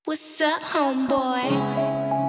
What's up, homeboy?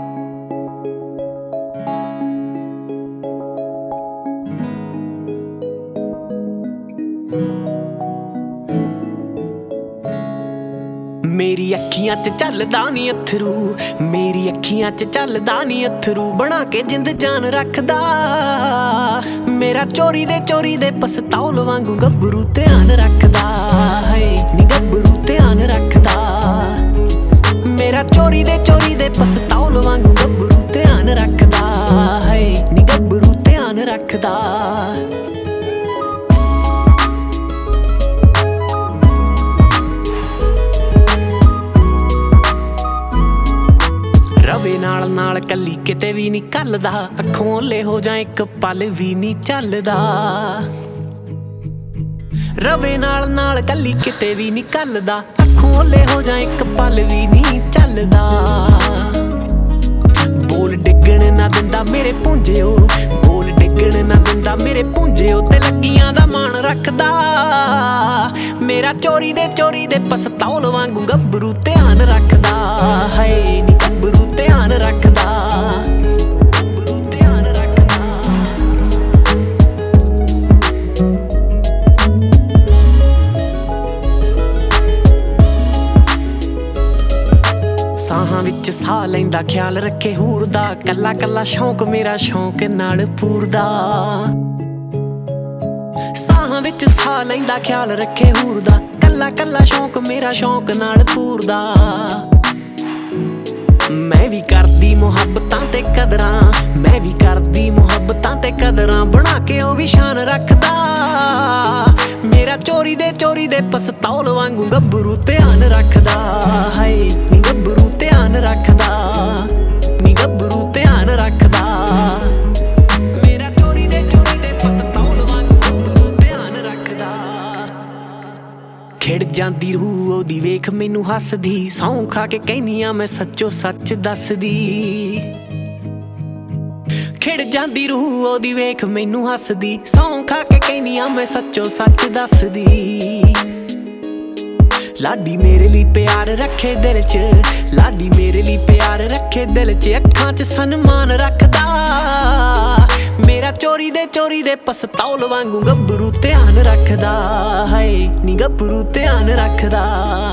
मेरी अखियां च चलदा नी अथरू, मेरी अखियां च चलदा नी अथरू, बना के जिंद जान रखदा। मेरा चोरी दे पसतौल वांगू गब्बरू ध्यान रखदा है, नी गब्बरू ध्यान रखदा। मेरा चोरी दे पसतौल वांगू गब्बरू ध्यान रखदा है, नी गब्बरू ध्यान रखदा। रवे नाल नाल कली किते भी नहीं कलदा, अखों ओले हो जाए एक पल भी नहीं चलदा। रवे नाल नाल कली किते भी नहीं कलदा, अखों ओले हो जाए एक पल भी नहीं चलदा। बोल डिगण ना दिंदा मेरे पुंजिओ, बोल डिगण ना दिंदा मेरे पुंजिओ, ते लगियां दा मान रखदा। मेरा चोरी दे पसतौल वांगू गब्बरू ध्यान रखदा है, नी गब्बरू ध्यान रखदा, गब्बरू ध्यान रखदा। साहां विच साह लैंदा ख्याल रखे हूर दा, कल्ला कल्ला शौक मेरा शौक नाल पूरदा। साहां विच साह लैंदा ख्याल रखे हूर दा, कल्ला कल्ला शौक मेरा शौक नाल पूरदा। मैं भी करदी मुहब्बतां ते कदरां, मैं भी करदी मुहब्बतां ते कदरां, बना के ओ भी शान रखदा। मेरा चोरी दे पसतौल वांगू गब्बरू ध्यान रखदा है, नी गब्बरू ध्यान रखदा, नी गब्बरू ध्यान रखदा। मेरा चोरी दे पसतौल वांगू गब्बरू ध्यान रखदा। खिड़ जांदी रूह ओदी वेख मैनू हसदी, सौं खा के कहनियां मैं सच्चो सच दसदी। खिड़ जांदी रूह ओदी वेख मैनू हसदी, सौं खा के कहनियां मैं सच्चो सच दसदी। लाडी मेरे लिए प्यार रखे दिल च, लाडी मेरे लिए प्यार रखे दिल च, अखां च सन्मान रखदा। मेरा चोरी दे पसतौल वांगू गब्बरू ध्यान रखदा है, नी गब्बरू ध्यान रखदा।